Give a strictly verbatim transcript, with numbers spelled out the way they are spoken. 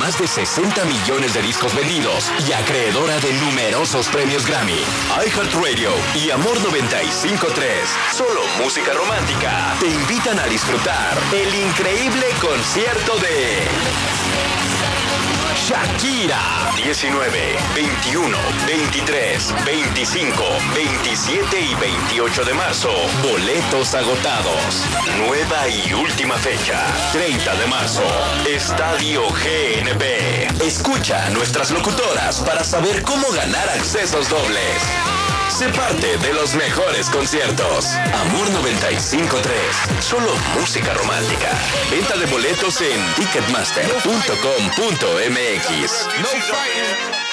más de sesenta millones de discos vendidos y acreedora de numerosos premios Grammy. iHeartRadio y Amor noventa y cinco punto tres, solo música romántica, te invitan a disfrutar el increíble concierto de Shakira. diecinueve, veintiuno, veintitrés, veinticinco, veintisiete y veintiocho de marzo. Boletos agotados. Nueva y última fecha, treinta de marzo. Estadio G N P. Escucha a nuestras locutoras para saber cómo ganar accesos dobles. Sé parte de los mejores conciertos. Amor noventa y cinco punto tres. Solo música romántica. Venta de boletos en ticketmaster punto com punto m x. No fighting.